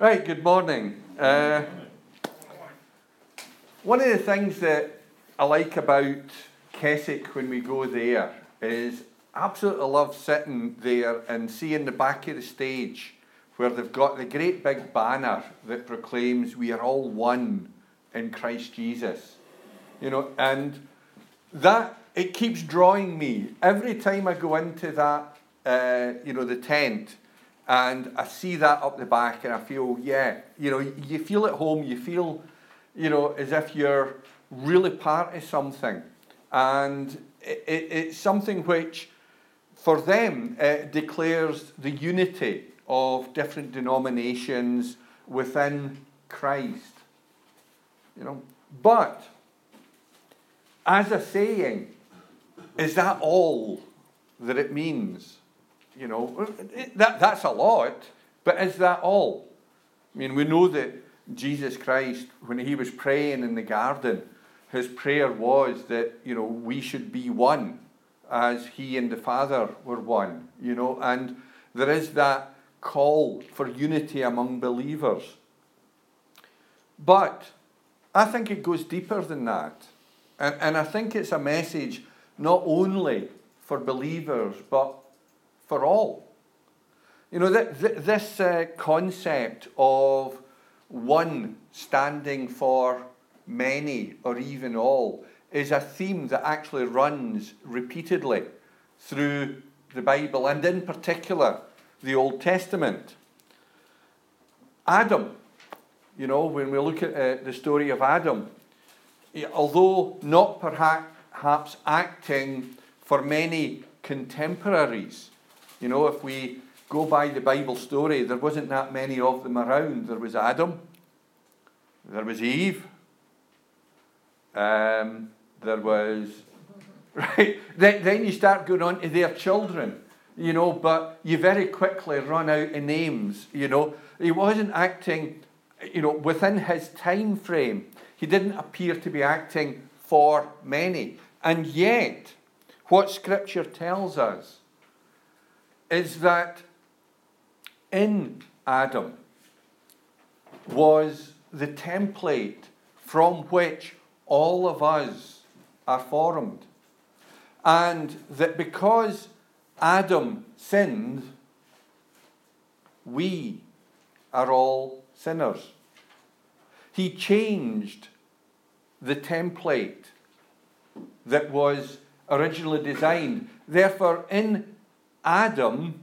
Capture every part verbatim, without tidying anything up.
Right, good morning. Uh, one of the things that I like about Keswick when we go there is I absolutely love sitting there and seeing the back of the stage where they've got the great big banner that proclaims we are all one in Christ Jesus. You know, and that, it keeps drawing me. Every time I go into that, uh, you know, the tent, and I see that up the back and I feel, yeah, you know, you feel at home, you feel, you know, as if you're really part of something. And it, it, it's something which, for them, uh, declares the unity of different denominations within Christ. You know, but, as a saying, is that all that it means? You know, that that's a lot, but is that all? I mean, we know that Jesus Christ, when he was praying in the garden, his prayer was that, you know, we should be one as he and the Father were one, you know, and there is that call for unity among believers. But I think it goes deeper than that. And, and I think it's a message not only for believers, but for all. You know, th- th- this uh, concept of one standing for many or even all is a theme that actually runs repeatedly through the Bible, and in particular, the Old Testament. Adam, you know, when we look at uh, the story of Adam, although not perhaps acting for many contemporaries, you know, if we go by the Bible story, there wasn't that many of them around. There was Adam, there was Eve, um, there was, right, then, then you start going on to their children, you know, but you very quickly run out of names, you know. He wasn't acting, you know, within his time frame. He didn't appear to be acting for many. And yet, what Scripture tells us is that in Adam was the template from which all of us are formed. And that because Adam sinned, we are all sinners. He changed the template that was originally designed. Therefore, in Adam,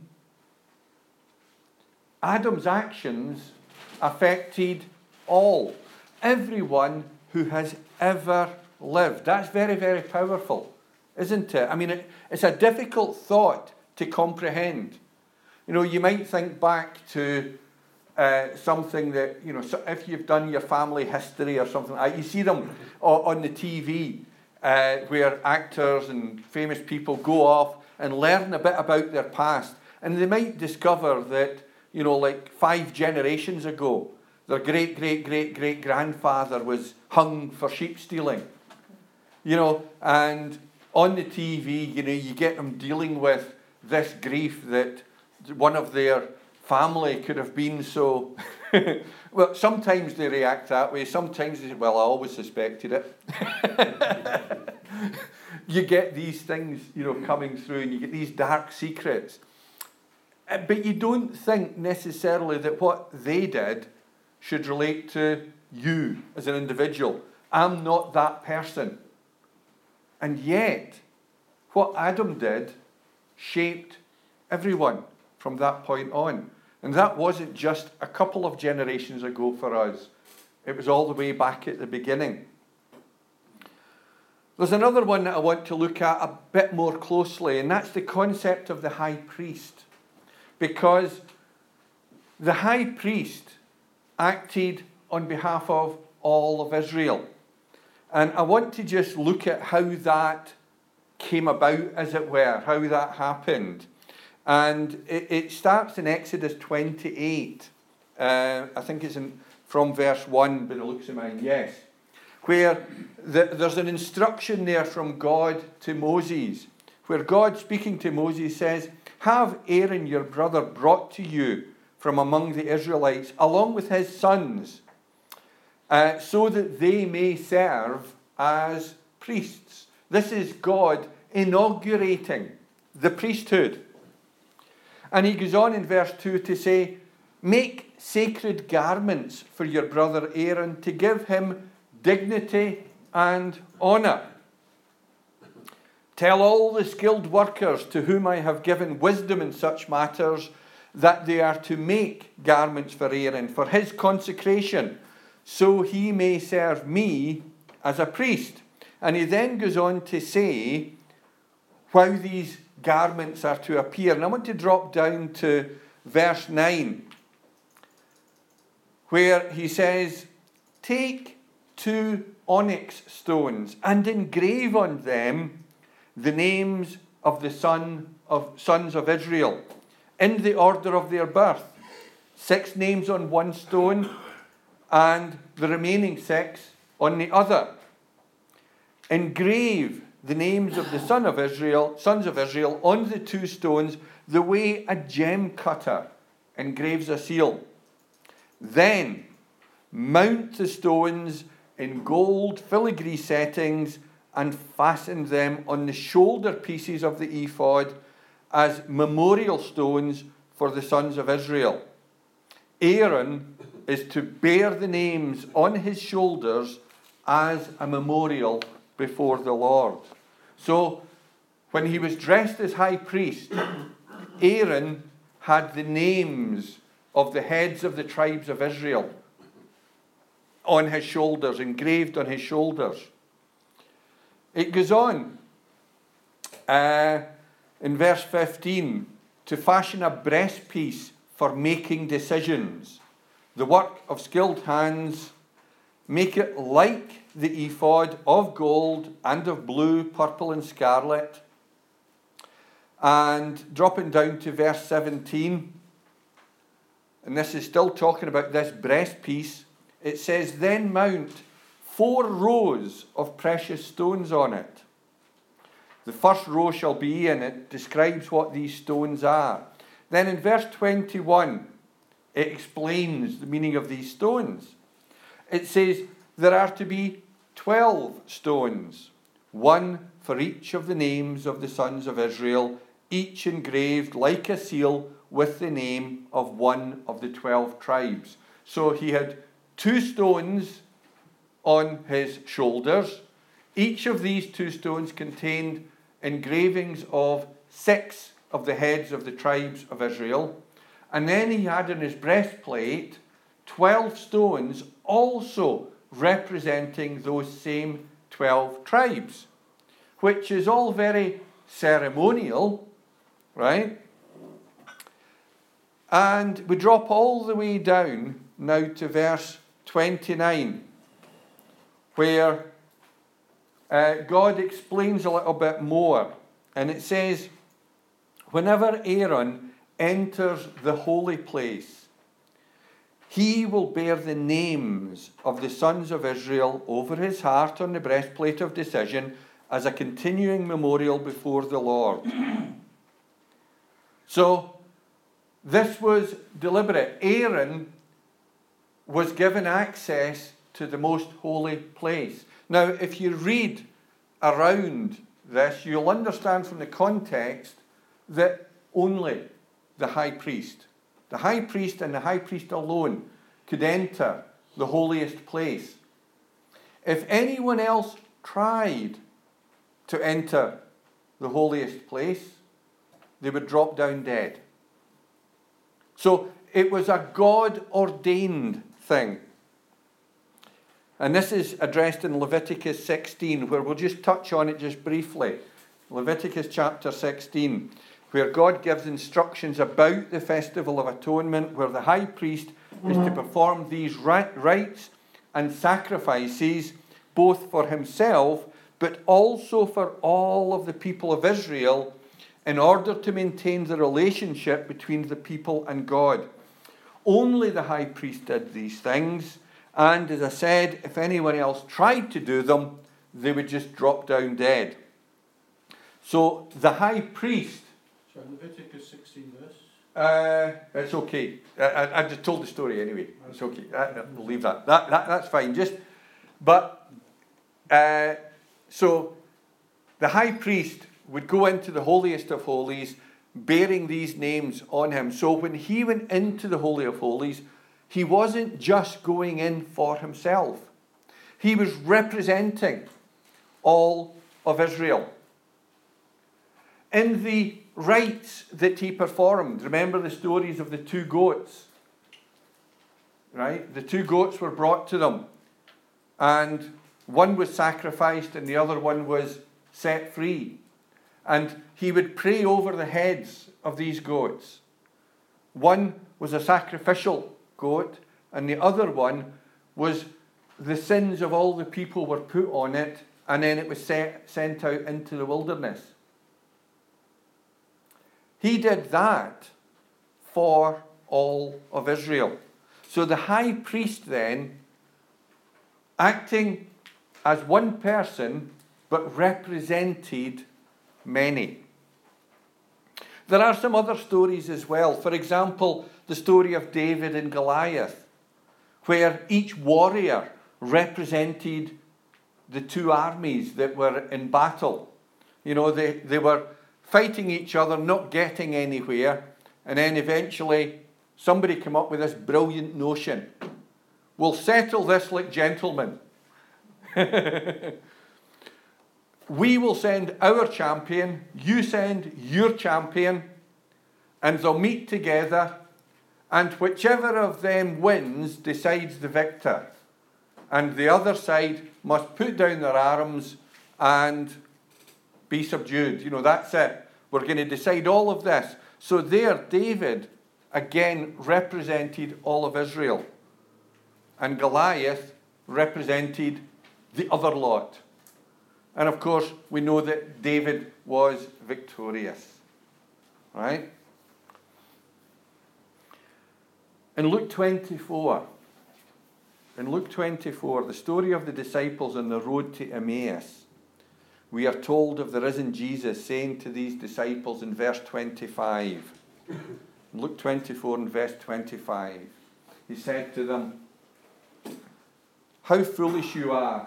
Adam's actions affected all, everyone who has ever lived. That's very, very powerful, isn't it? I mean, it, it's a difficult thought to comprehend. You know, you might think back to uh, something that, you know, so if you've done your family history or something like that, you see them on, on the T V uh, where actors and famous people go off and learn a bit about their past. And they might discover that, you know, like five generations ago, their great, great, great, great grandfather was hung for sheep stealing. You know, and on the T V, you know, you get them dealing with this grief that one of their family could have been so... Well, sometimes they react that way. Sometimes they say, well, I always suspected it. You get these things, you know, coming through, and you get these dark secrets. But you don't think necessarily that what they did should relate to you as an individual. I'm not that person. And yet, what Adam did shaped everyone from that point on. And that wasn't just a couple of generations ago for us. It was all the way back at the beginning. There's another one that I want to look at a bit more closely, and that's the concept of the high priest. Because the high priest acted on behalf of all of Israel. And I want to just look at how that came about, as it were, how that happened. And it, it starts in Exodus twenty-eight. Uh, I think it's in, from verse one, but it looks in mine, yes. Where the, there's an instruction there from God to Moses, where God, speaking to Moses, says, have Aaron your brother brought to you from among the Israelites, along with his sons, uh, so that they may serve as priests. This is God inaugurating the priesthood. And he goes on in verse two to say, make sacred garments for your brother Aaron to give him dignity and honour. Tell all the skilled workers to whom I have given wisdom in such matters that they are to make garments for Aaron, for his consecration, so he may serve me as a priest. And he then goes on to say how these garments are to appear. And I want to drop down to verse nine, where he says, take two onyx stones and engrave on them the names of the son of sons of Israel in the order of their birth. Six names on one stone and the remaining six on the other. Engrave the names of the son of Israel, sons of Israel on the two stones the way a gem cutter engraves a seal. Then mount the stones in gold filigree settings and fasten them on the shoulder pieces of the ephod as memorial stones for the sons of Israel. Aaron is to bear the names on his shoulders as a memorial before the Lord. So, when he was dressed as high priest, Aaron had the names of the heads of the tribes of Israel on his shoulders, engraved on his shoulders. It goes on uh, in verse fifteen to fashion a breastpiece for making decisions, the work of skilled hands. Make it like the ephod, of gold and of blue, purple and scarlet. And dropping down to verse seventeen, and this is still talking about this breastpiece, it says, then mount four rows of precious stones on it. The first row shall be, and it describes what these stones are. Then in verse twenty-one, it explains the meaning of these stones. It says, there are to be twelve stones, one for each of the names of the sons of Israel, each engraved like a seal with the name of one of the twelve tribes. So he had two stones on his shoulders. Each of these two stones contained engravings of six of the heads of the tribes of Israel. And then he had in his breastplate twelve stones also representing those same twelve tribes, which is all very ceremonial, right? And we drop all the way down now to verse twenty-nine, where uh, God explains a little bit more. And it says, whenever Aaron enters the holy place, he will bear the names of the sons of Israel over his heart on the breastplate of decision as a continuing memorial before the Lord. So, this was deliberate. Aaron was given access to the most holy place. Now, if you read around this, you'll understand from the context that only the high priest, the high priest and the high priest alone, could enter the holiest place. If anyone else tried to enter the holiest place, they would drop down dead. So it was a God-ordained thing. And this is addressed in Leviticus sixteen, where we'll just touch on it just briefly. Leviticus chapter sixteen, where God gives instructions about the Festival of Atonement, where the high priest is to perform these rites and sacrifices, both for himself, but also for all of the people of Israel, in order to maintain the relationship between the people and God. Only the high priest did these things, and as I said, if anyone else tried to do them, they would just drop down dead. So the high priest... So Leviticus sixteen verse? Uh, it's okay. I, I, I just told the story anyway. It's okay. I, we'll leave that. That, that. That's fine. Just, but, uh, so the high priest would go into the holiest of holies bearing these names on him. So when he went into the Holy of Holies, he wasn't just going in for himself. He was representing all of Israel. In the rites that he performed, remember the stories of the two goats, right? The two goats were brought to them, and one was sacrificed and the other one was set free. And he would pray over the heads of these goats. One was a sacrificial goat, and the other one was the sins of all the people were put on it, and then it was set, sent out into the wilderness. He did that for all of Israel. So the high priest then, acting as one person, but represented many. There are some other stories as well. For example, the story of David and Goliath, where each warrior represented the two armies that were in battle. You know, they, they were fighting each other, not getting anywhere, and then eventually somebody came up with this brilliant notion. We'll settle this like gentlemen. We will send our champion, you send your champion, and they'll meet together, and whichever of them wins decides the victor. And the other side must put down their arms and be subdued. You know, that's it. We're going to decide all of this. So there, David, again, represented all of Israel. And Goliath represented the other lot. And of course, we know that David was victorious. Right? In Luke twenty-four, in Luke twenty-four, the story of the disciples on the road to Emmaus, we are told of the risen Jesus saying to these disciples in verse twenty-five, Luke twenty-four and verse twenty-five, he said to them, "How foolish you are,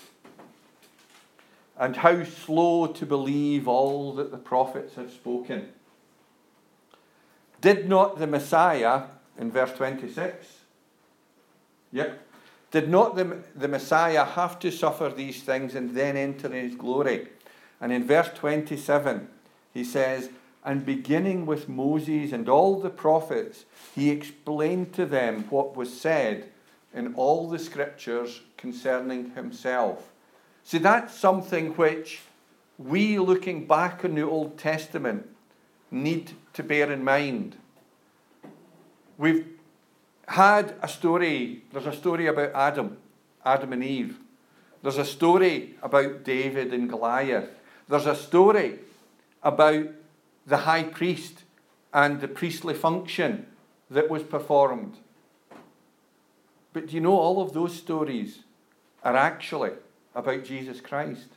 and how slow to believe all that the prophets have spoken. Did not the Messiah," in verse twenty-six, yep, "did not the, the Messiah have to suffer these things and then enter his glory?" And in verse twenty-seven, he says, "And beginning with Moses and all the prophets, he explained to them what was said in all the scriptures concerning himself." See, that's something which we, looking back on the Old Testament, need to bear in mind. We've had a story, there's a story about Adam, Adam and Eve. There's a story about David and Goliath. There's a story about the high priest and the priestly function that was performed. But do you know, all of those stories are actually about Jesus Christ.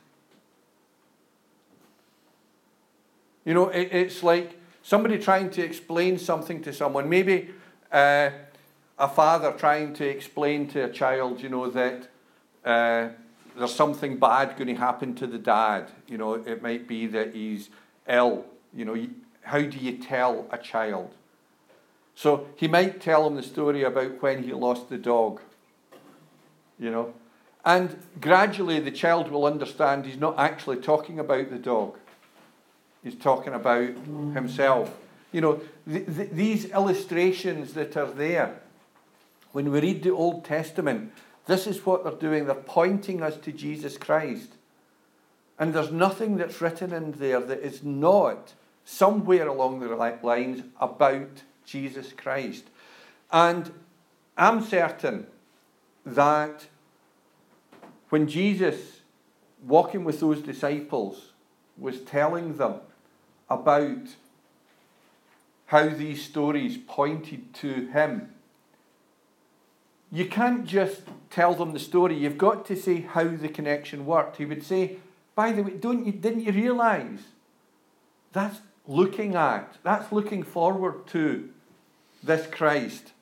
You know, it, it's like somebody trying to explain something to someone. Maybe uh, a father trying to explain to a child, you know, that uh, there's something bad going to happen to the dad. You know, it might be that he's ill. You know, how do you tell a child? So he might tell him the story about when he lost the dog. You know, and gradually the child will understand he's not actually talking about the dog. He's talking about himself. You know, th- th- these illustrations that are there, when we read the Old Testament, this is what they're doing. They're pointing us to Jesus Christ. And there's nothing that's written in there that is not somewhere along the lines about Jesus Christ. And I'm certain that when Jesus, walking with those disciples, was telling them about how these stories pointed to him, you can't just tell them the story. You've got to say how the connection worked. He would say, "By the way, don't you, didn't you realise? That's looking at. That's looking forward to this Christ.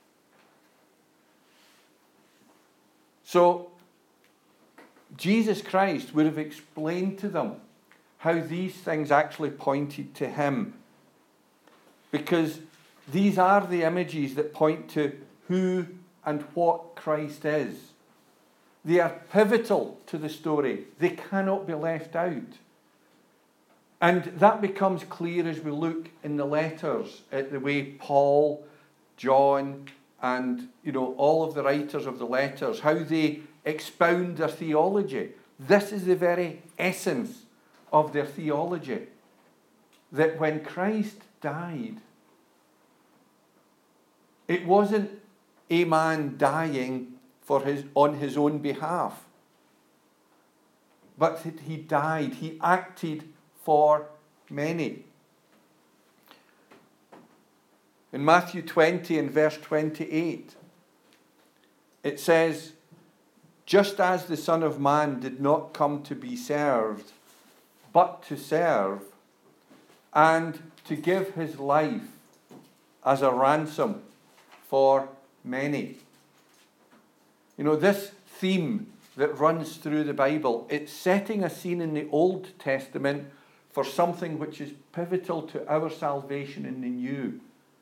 So, Jesus Christ would have explained to them how these things actually pointed to him. Because these are the images that point to who and what Christ is. They are pivotal to the story. They cannot be left out. And that becomes clear as we look in the letters at the way Paul, John, and you know all of the writers of the letters, how they expound their theology. This is the very essence of their theology. That when Christ died, it wasn't a man dying for his, on his own behalf, but that he died, he acted for many. In Matthew twenty and verse twenty-eight, it says, just as the Son of Man did not come to be served, but to serve, and to give his life as a ransom for many. You know, this theme that runs through the Bible, it's setting a scene in the Old Testament for something which is pivotal to our salvation in the New.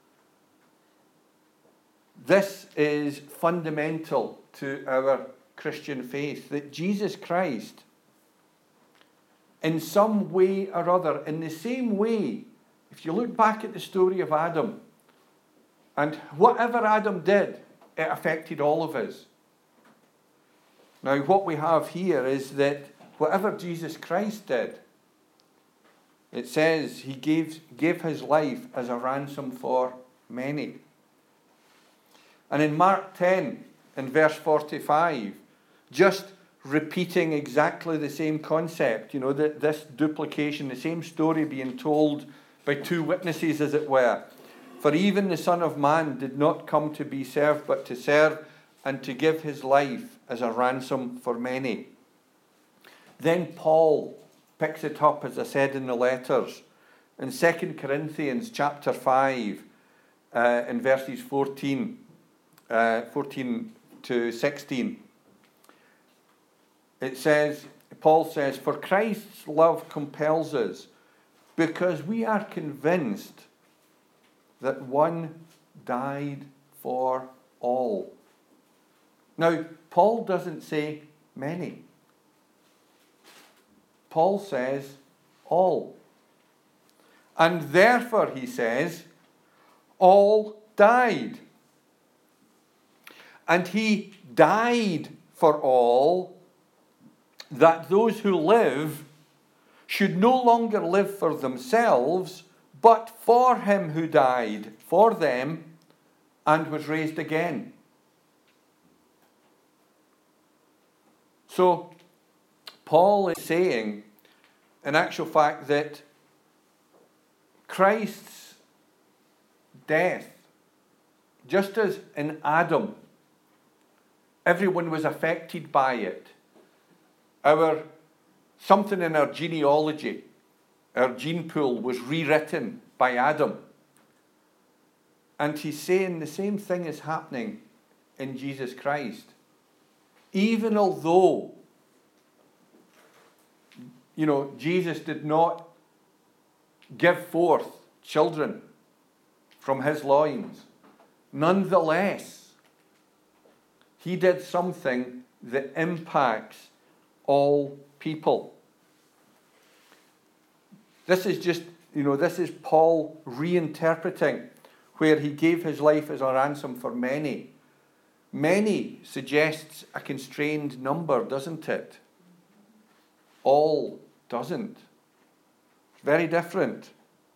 This is fundamental to our Christian faith, that Jesus Christ, in some way or other, in the same way, if you look back at the story of Adam, and whatever Adam did, it affected all of us. Now, what we have here is that whatever Jesus Christ did, it says he gave, gave his life as a ransom for many. And in Mark ten, in verse forty-five, just repeating exactly the same concept, you know, that this duplication, the same story being told by two witnesses, as it were. For even the Son of Man did not come to be served, but to serve and to give his life as a ransom for many. Then Paul picks it up, as I said in the letters, in Second Corinthians chapter five, uh, in verses fourteen, uh, fourteen to sixteen. It says, Paul says, for Christ's love compels us, because we are convinced that one died for all. Now, Paul doesn't say many. Paul says all. And therefore, he says, all died. And he died for all, that those who live should no longer live for themselves, but for him who died for them and was raised again. So, Paul is saying, in actual fact, that Christ's death, just as in Adam, everyone was affected by it. Our, something in our genealogy, our gene pool was rewritten by Adam. And he's saying the same thing is happening in Jesus Christ. Even although, you know, Jesus did not give forth children from his loins, nonetheless, he did something that impacts all people. This is just, you know, this is Paul reinterpreting where he gave his life as a ransom for many. Many suggests a constrained number, doesn't it? All doesn't. It's very different.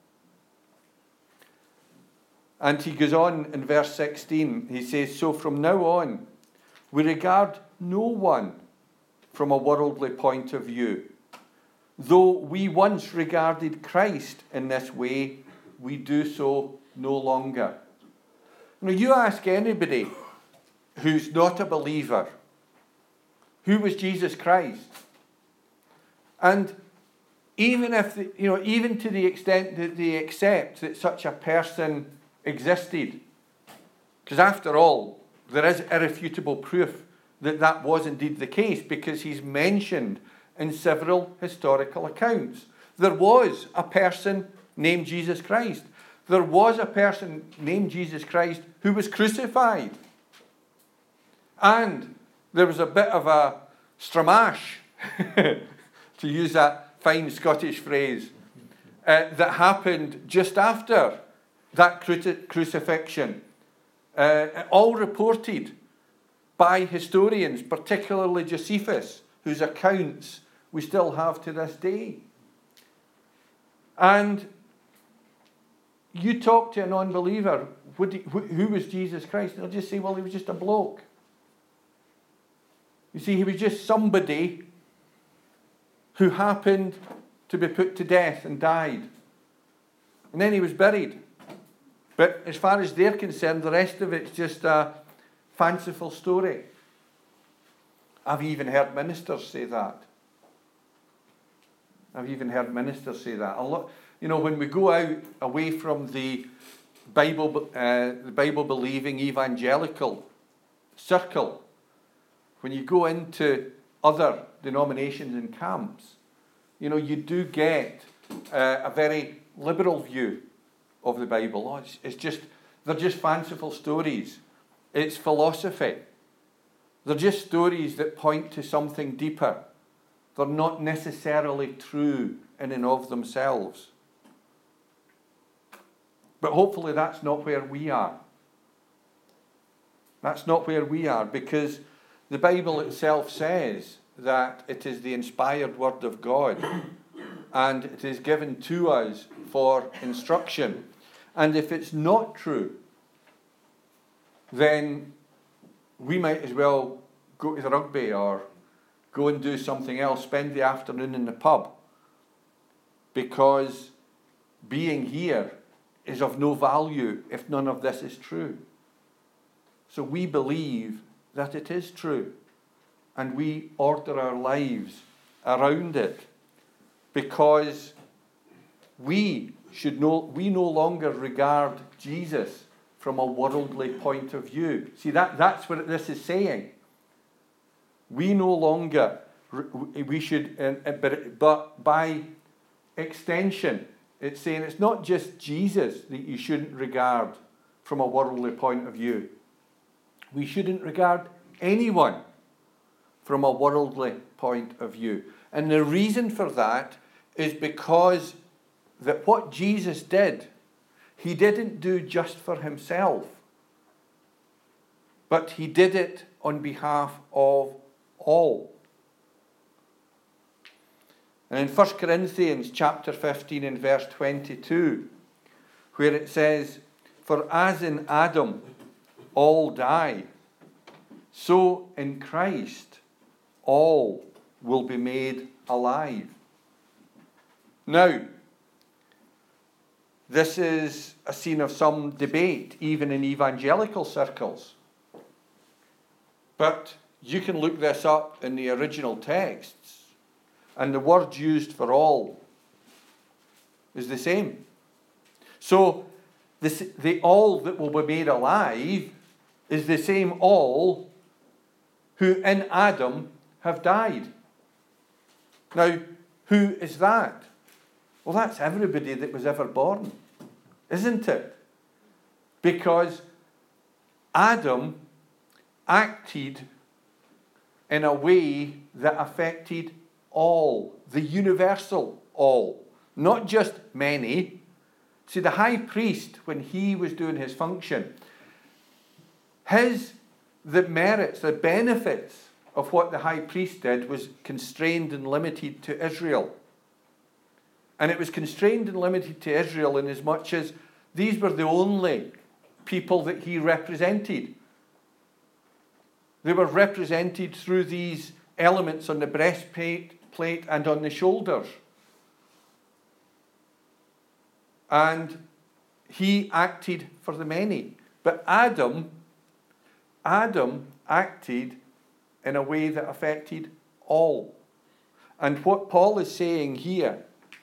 And he goes on in verse sixteen, he says, so from now on, we regard no one from a worldly point of view. Though we once regarded Christ in this way, we do so no longer. Now, you ask anybody who's not a believer, who was Jesus Christ? And even if, the, you know, even to the extent that they accept that such a person existed, because after all, there is irrefutable proof that that was indeed the case, because he's mentioned in several historical accounts. There was a person named Jesus Christ. There was a person named Jesus Christ who was crucified. And there was a bit of a stramash, to use that fine Scottish phrase, uh, that happened just after that cruci- crucifixion. Uh, all reported by historians, particularly Josephus, whose accounts we still have to this day. And you talk to a non-believer, would he, who, who was Jesus Christ? And they'll just say, well, he was just a bloke. You see, he was just somebody who happened to be put to death and died. And then he was buried. But as far as they're concerned, the rest of it's just a fanciful story. I've even heard ministers say that. I've even heard ministers say that. A lot, you know, when we go out away from the Bible, uh, the Bible-believing evangelical circle, when you go into other denominations and camps, you know, you do get uh, a very liberal view of the Bible. Oh, it's, it's just, they're just fanciful stories. It's philosophy. They're just stories that point to something deeper. They're not necessarily true in and of themselves. But hopefully that's not where we are. That's not where we are, because the Bible itself says that it is the inspired word of God, and it is given to us for instruction. And if it's not true, then we might as well go to the rugby or go and do something else, spend the afternoon in the pub, because being here is of no value if none of this is true. So we believe that it is true, and we order our lives around it, because we should no, we no longer regard Jesus from a worldly point of view. See, that, that's what this is saying. We no longer, we should, but, but by extension, it's saying it's not just Jesus that you shouldn't regard from a worldly point of view. We shouldn't regard anyone from a worldly point of view. And the reason for that is because that what Jesus did, he didn't do just for himself, but he did it on behalf of all. And in First Corinthians chapter fifteen and verse twenty-two, where it says, "For as in Adam all die, so in Christ all will be made alive." Now, this is a scene of some debate, even in evangelical circles. But you can look this up in the original texts, and the word used for all is the same. So, this, the all that will be made alive is the same all who in Adam have died. Now, who is that? Well, that's everybody that was ever born, isn't it? Because Adam acted in a way that affected all, the universal all, not just many. See, the high priest, when he was doing his function, his, the merits, the benefits of what the high priest did was constrained and limited to Israel. And it was constrained and limited to Israel in as much as these were the only people that he represented. They were represented through these elements on the breastplate plate and on the shoulders. And he acted for the many. But Adam, Adam acted in a way that affected all. And what Paul is saying here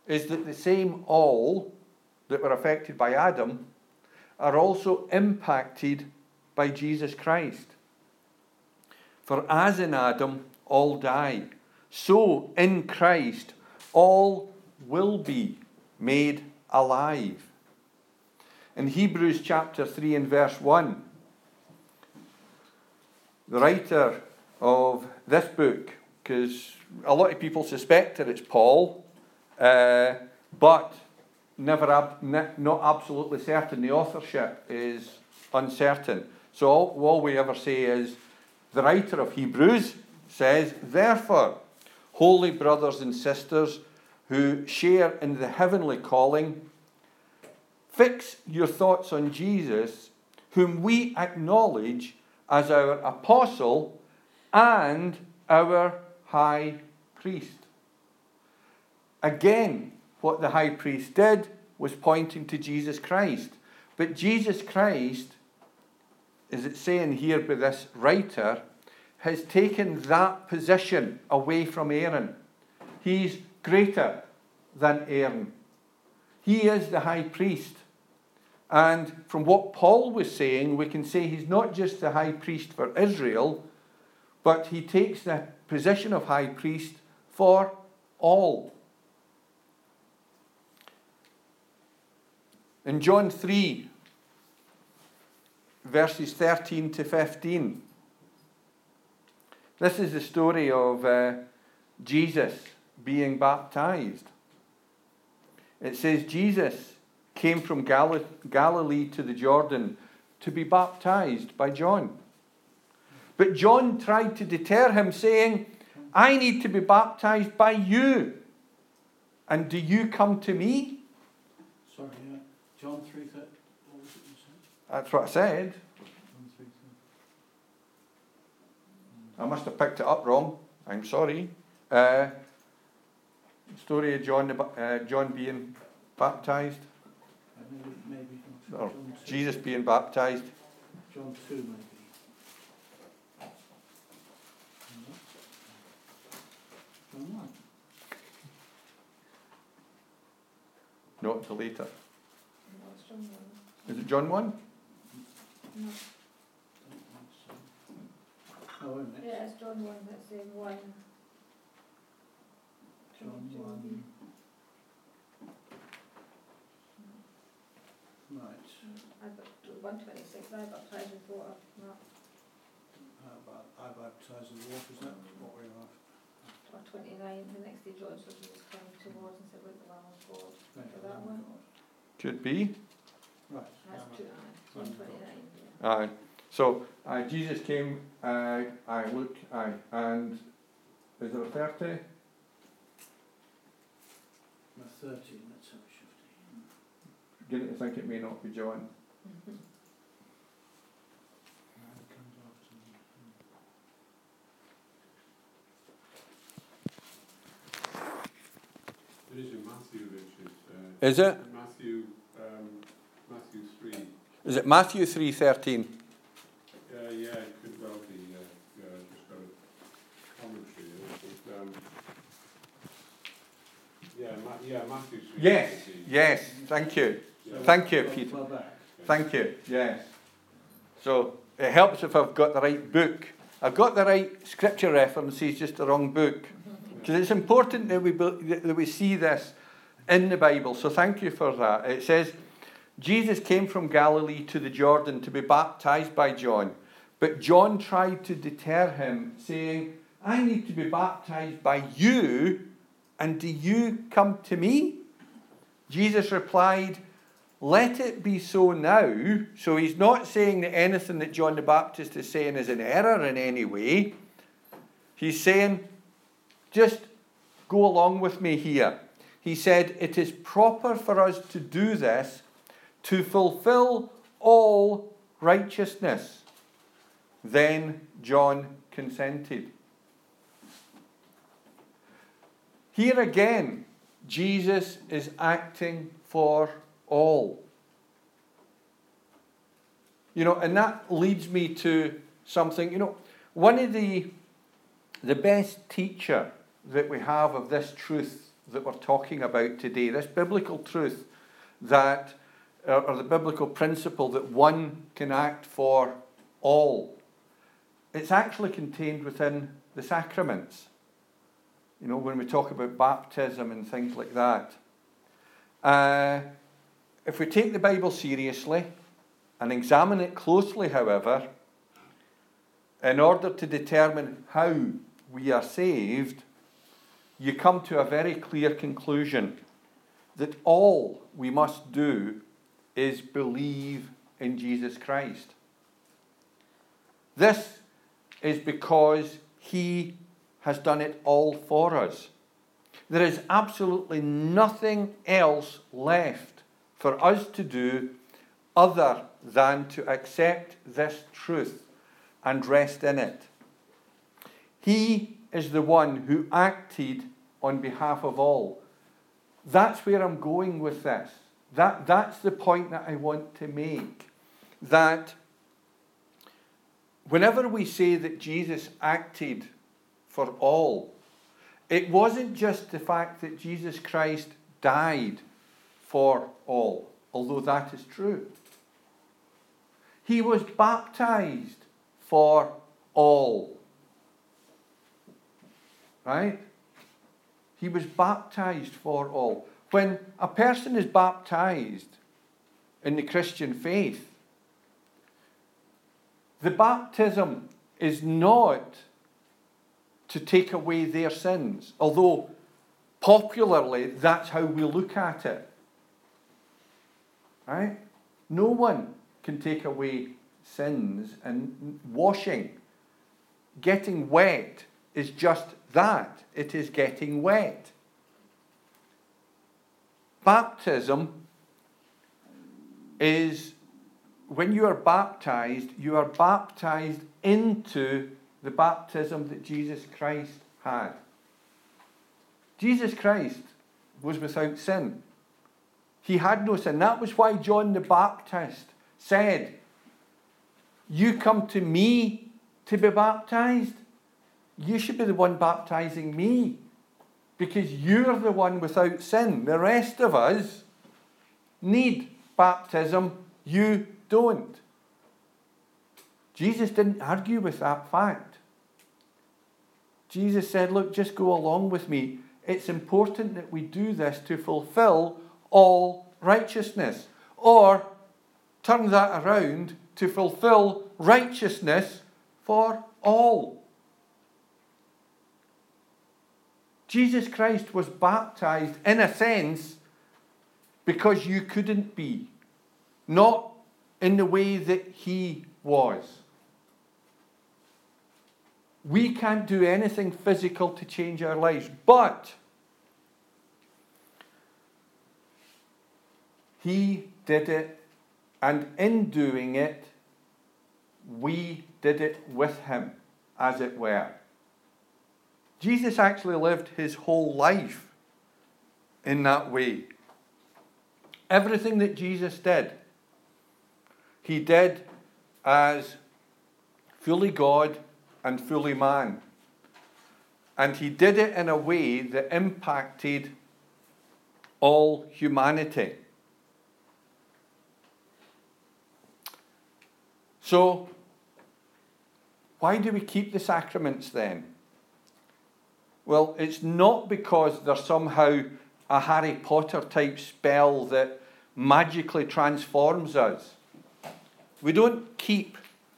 is that the same all that were affected by Adam are also impacted by Jesus Christ. For as in Adam all die, so in Christ all will be made alive. In Hebrews chapter three and verse one, the writer of this book, because a lot of people suspect that it's Paul, uh, but never ab- ne- not absolutely certain. The authorship is uncertain. So all, all we ever say is, the writer of Hebrews says, therefore, holy brothers and sisters who share in the heavenly calling, fix your thoughts on Jesus, whom we acknowledge as our apostle and our high priest. Again, what the high priest did was pointing to Jesus Christ. But Jesus Christ, as it's saying here by this writer, has taken that position away from Aaron. He's greater than Aaron. He is the high priest. And from what Paul was saying, we can say he's not just the high priest for Israel, but he takes the position of high priest for all. In John three, verses thirteen to fifteen, this is the story of uh, Jesus being baptized. It says, Jesus came from Gal- Galilee to the Jordan to be baptized by John. But John tried to deter him, saying, I need to be baptized by you. And do you come to me? Sorry, yeah. John three thirty. What was it you said? That's what I said. John three thirty. I must have picked it up wrong. I'm sorry. Uh, story of John, uh, John being baptized. Uh, maybe, maybe not. Or John two. Jesus being baptized. John two, maybe. John one. No, until later. No, it's John one. Is it John one? No. Don't think so. Oh, wait a minute. Yeah, it's John one. That's the one. John one. Right. I got one twenty six. I baptized with water. No, How about I baptize in water? Is that what we're after? or twenty nine. The next day, John said he was coming towards and said, "Look, the Lamb of God." Right, For that one. Could be. Right. That's yeah, two. right. One twenty nine. Aye. So uh, Jesus came. Uh, I look. Aye. And is there a thirty? No, thirteen. Let's have a shifty. Beginning to think it may not be John. No, it comes after. It is in Matthew, Richard. Uh, Is it? Matthew, um, Matthew three. Is it Matthew three thirteen? Uh, yeah, it could well be. Uh, yeah, just got a commentary. But, um, yeah, Ma- yeah, Matthew three. Yes. thirteen. Yes. Thank you. Yeah. Thank you, Well, Peter. well back. Thank you. Yes. So it helps if I've got the right book. I've got the right scripture references, just the wrong book. Because it's important that we be- that we see this in the Bible. So thank you for that. It says, Jesus came from Galilee to the Jordan to be baptized by John. But John tried to deter him, saying, I need to be baptized by you, and do you come to me? Jesus replied, let it be so now. So he's not saying that anything that John the Baptist is saying is an error in any way. He's saying, just go along with me here. He said, it is proper for us to do this to fulfill all righteousness. Then John consented. Here again, Jesus is acting for all. You know, and that leads me to something, you know, one of the, the best teacher that we have of this truth that we're talking about today, this biblical truth that, or the biblical principle that one can act for all, it's actually contained within the sacraments. You know, when we talk about baptism and things like that. Uh, if we take the Bible seriously and examine it closely, however, in order to determine how we are saved, you come to a very clear conclusion that all we must do is believe in Jesus Christ. This is because he has done it all for us. There is absolutely nothing else left for us to do other than to accept this truth and rest in it. He is the one who acted on behalf of all. That's where I'm going with this. That, that's the point that I want to make. That whenever we say that Jesus acted for all, it wasn't just the fact that Jesus Christ died for all, although that is true. He was baptized for all. Right? He was baptized for all. When a person is baptized in the Christian faith, the baptism is not to take away their sins, although popularly that's how we look at it. Right? No one can take away sins, and washing, getting wet, is just that. It is getting wet. Baptism is, when you are baptized, you are baptized into the baptism that Jesus Christ had. Jesus Christ was without sin. He had no sin. That was why John the Baptist said, "You come to me to be baptized? You should be the one baptizing me, because you're the one without sin. The rest of us need baptism. You don't." Jesus didn't argue with that fact. Jesus said, look, just go along with me. It's important that we do this to fulfill all righteousness. Or, turn that around, to fulfill righteousness for all. Jesus Christ was baptized, in a sense, because you couldn't be. Not in the way that he was. We can't do anything physical to change our lives, but he did it, and in doing it, we did it with him, as it were. Jesus actually lived his whole life in that way. Everything that Jesus did, he did as fully God and fully man. And he did it in a way that impacted all humanity. So, why do we keep the sacraments then? Well, it's not because they're somehow a Harry Potter type spell that magically transforms us. We don't keep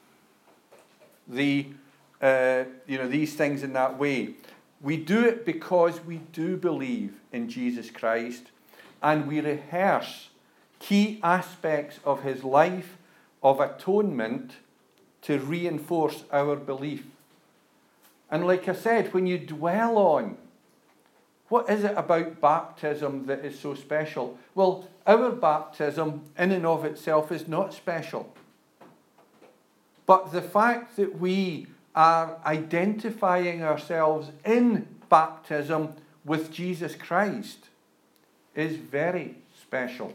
the uh, you know these things in that way. We do it because we do believe in Jesus Christ, and we rehearse key aspects of his life of atonement to reinforce our belief. And like I said, when you dwell on what is it about baptism that is so special? Well, our baptism in and of itself is not special. But the fact that we are identifying ourselves in baptism with Jesus Christ is very special.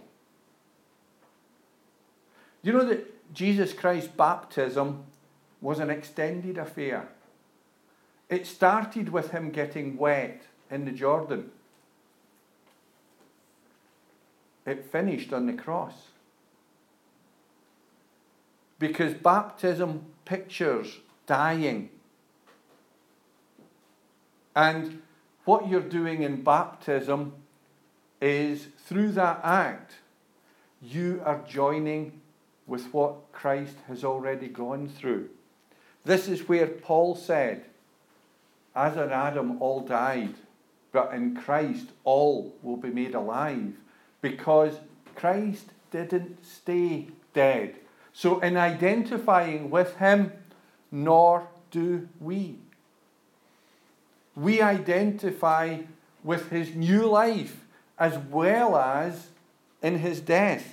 You know that Jesus Christ's baptism was an extended affair. It started with him getting wet in the Jordan. it finished on the cross. Because baptism pictures dying. And what you're doing in baptism is, through that act, you are joining with what Christ has already gone through. This is where Paul said, as in Adam all died, but in Christ all will be made alive, because Christ didn't stay dead. So in identifying with him, nor do we. We identify with his new life as well as in his death.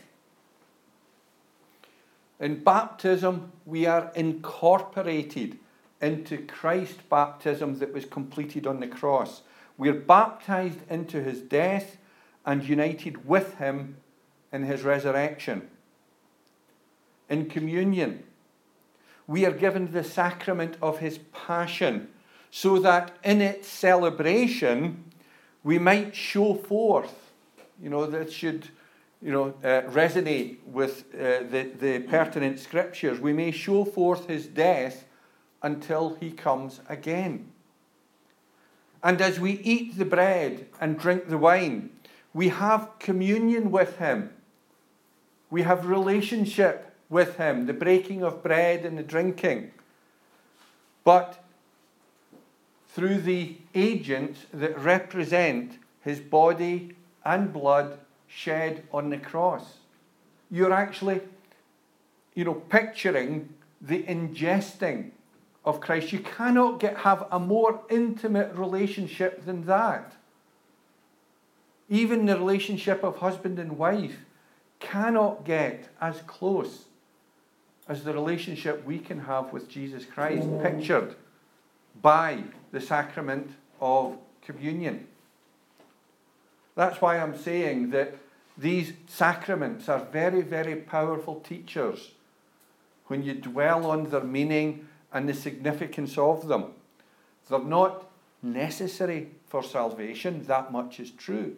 In baptism, we are incorporated into Christ's baptism that was completed on the cross. We are baptized into his death and united with him in his resurrection. In communion, we are given the sacrament of his passion, so that in its celebration we might show forth, you know, that should, you know, uh, resonate with uh, the, the pertinent scriptures. We may show forth his death until he comes again. And as we eat the bread and drink the wine, we have communion with him. We have relationship with him, the breaking of bread and the drinking. But through the agents that represent his body and blood shed on the cross. You're actually, you know, picturing the ingesting of Christ. You cannot get, have a more intimate relationship than that. Even the relationship of husband and wife cannot get as close as the relationship we can have with Jesus Christ, pictured by the sacrament of communion. That's why I'm saying that these sacraments are very, very powerful teachers when you dwell on their meaning and the significance of them. They're not necessary for salvation, that much is true.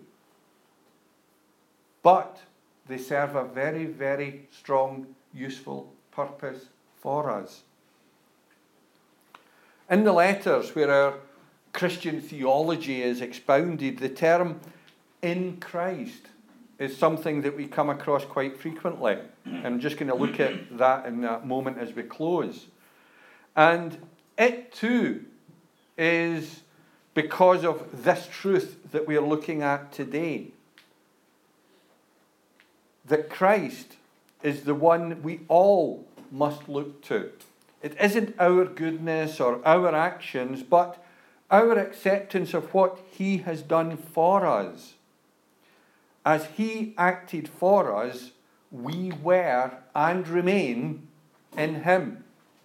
But they serve a very, very strong, useful purpose for us. In the letters where our Christian theology is expounded, the term "in Christ" is something that we come across quite frequently. And I'm just going to look at that in a moment as we close. And it too is because of this truth that we are looking at today. That Christ is the one we all must look to. It isn't our goodness or our actions, but our acceptance of what he has done for us. As he acted for us, we were and remain in him.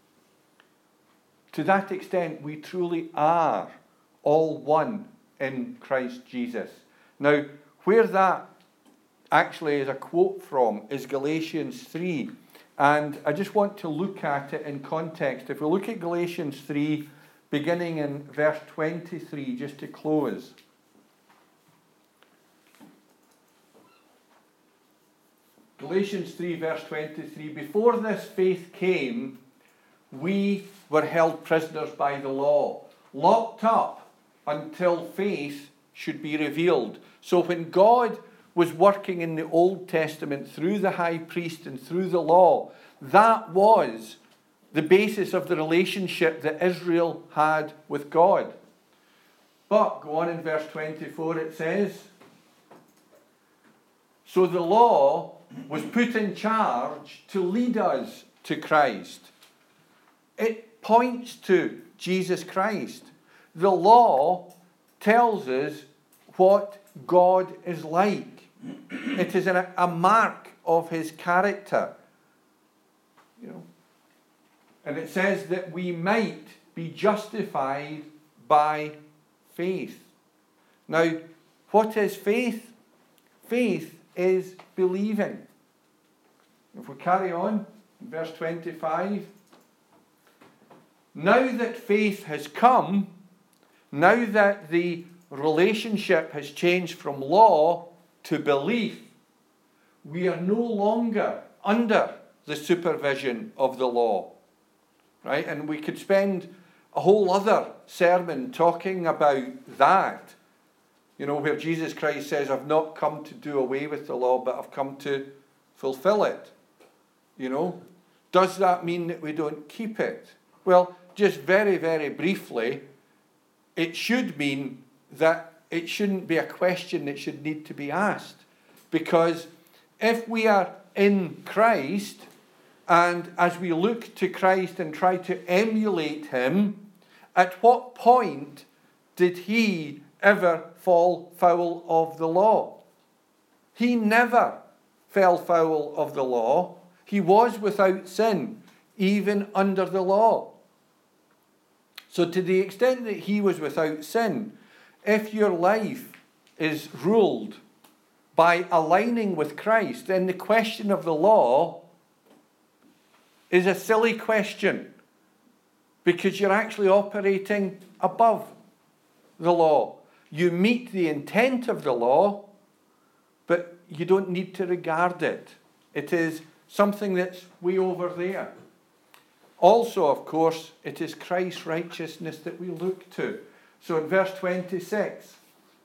To that extent, we truly are all one in Christ Jesus. Now, where that actually is a quote from is Galatians three. And I just want to look at it in context. If we look at Galatians three, beginning in verse twenty-three, just to close. Galatians three, verse twenty-three. Before this faith came, we were held prisoners by the law, locked up until faith should be revealed. So when God was working in the Old Testament through the high priest and through the law, that was the basis of the relationship that Israel had with God. But, go on in verse twenty-four, it says, so the law was put in charge to lead us to Christ. It points to Jesus Christ. The law tells us what God is like. It is a, a mark of his character. You know, and it says that we might be justified by faith. Now, what is faith? Faith is believing. If we carry on, verse twenty-five. Now that faith has come, now that the relationship has changed from law to belief, we are no longer under the supervision of the law. Right? And we could spend a whole other sermon talking about that. You know, where Jesus Christ says, I've not come to do away with the law, but I've come to fulfill it. You know, does that mean that we don't keep it? Well, just very, very briefly, it should mean that it shouldn't be a question that should need to be asked. Because if we are in Christ, and as we look to Christ and try to emulate him, at what point did he ever fall foul of the law? He never fell foul of the law. He was without sin, even under the law. So to the extent that he was without sin, if your life is ruled by aligning with Christ, then the question of the law is a silly question, because you're actually operating above the law. You meet the intent of the law, but you don't need to regard it. It is something that's way over there. Also, of course, it is Christ's righteousness that we look to. So in verse twenty-six,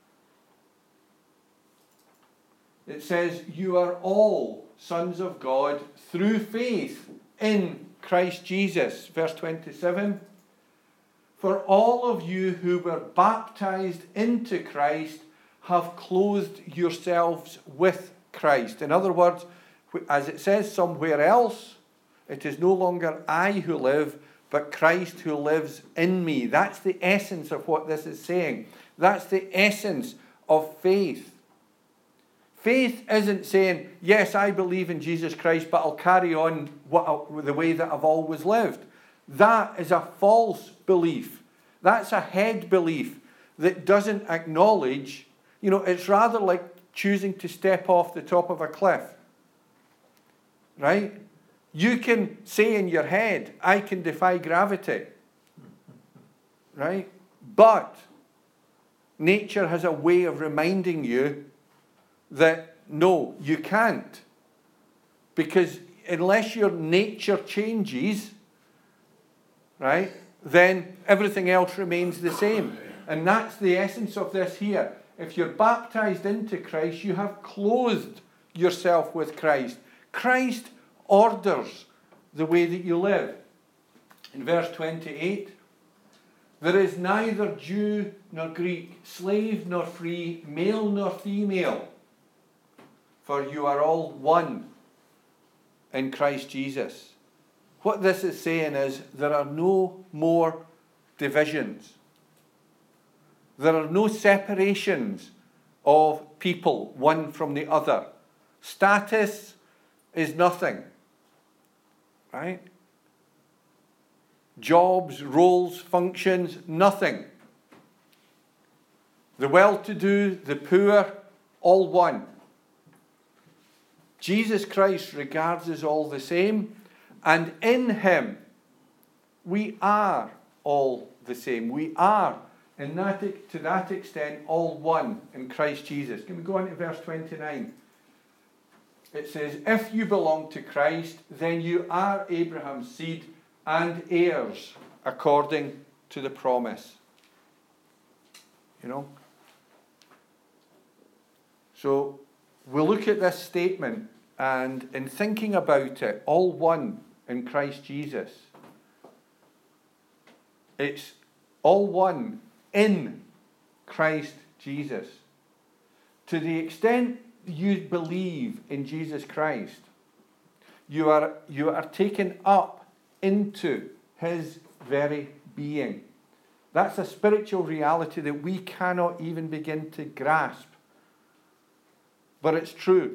it says, you are all sons of God through faith in Christ Jesus. Verse twenty-seven, for all of you who were baptized into Christ have clothed yourselves with Christ. In other words, as it says somewhere else, it is no longer I who live, but Christ who lives in me. That's the essence of what this is saying. That's the essence of faith. Faith isn't saying, yes, I believe in Jesus Christ, but I'll carry on what, the way that I've always lived. That is a false belief. That's a head belief that doesn't acknowledge, you know, it's rather like choosing to step off the top of a cliff. Right? You can say in your head, I can defy gravity. Right? But nature has a way of reminding you that no, you can't. Because unless your nature changes, right, then everything else remains the same. And that's the essence of this here. If you're baptized into Christ, you have clothed yourself with Christ. Christ orders the way that you live. In verse twenty-eight, there is neither Jew nor Greek, slave nor free, male nor female, for you are all one in Christ Jesus. What this is saying is there are no more divisions. There are no separations of people, one from the other. Status is nothing. Right? Jobs, roles, functions, nothing. The well-to-do, the poor, all one. Jesus Christ regards us all the same, and in him we are all the same. We are, in that, to that extent, all one in Christ Jesus. Can we go on to verse twenty-nine? It says, if you belong to Christ, then you are Abraham's seed and heirs according to the promise. You know? So we'll look at this statement, and in thinking about it, all one in Christ Jesus, it's all one in Christ Jesus. To the extent you believe in Jesus Christ, you are, you are taken up into his very being. That's a spiritual reality that we cannot even begin to grasp. But it's true.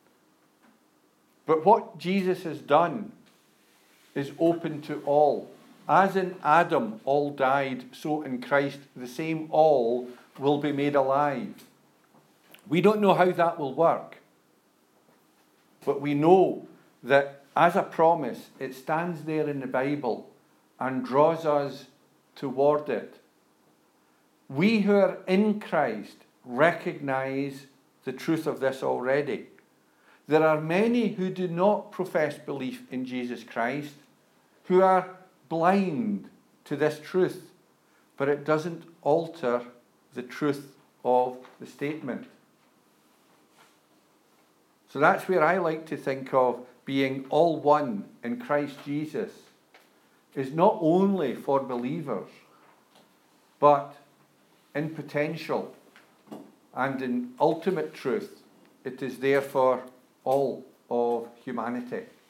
But what Jesus has done is open to all. As in Adam all died, so in Christ the same all will be made alive. We don't know how that will work. But we know that as a promise, it stands there in the Bible and draws us toward it. We who are in Christ recognize the truth of this already. There are many who do not profess belief in Jesus Christ, who are blind to this truth, but it doesn't alter the truth of the statement. So that's where I like to think of being all one in Christ Jesus, is not only for believers, but in potential and in ultimate truth, it is there for all of humanity.